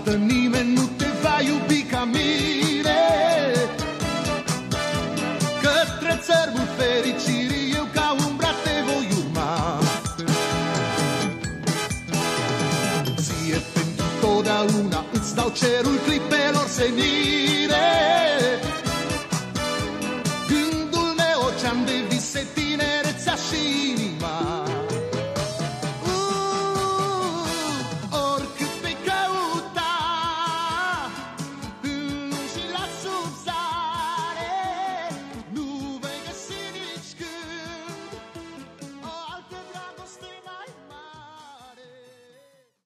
Niciodată nimeni nu te va iubi ca mine. Către țărmul fericirii eu ca umbra te voi urma. Ție pentru totdeauna îți dau cerul clipelor senire.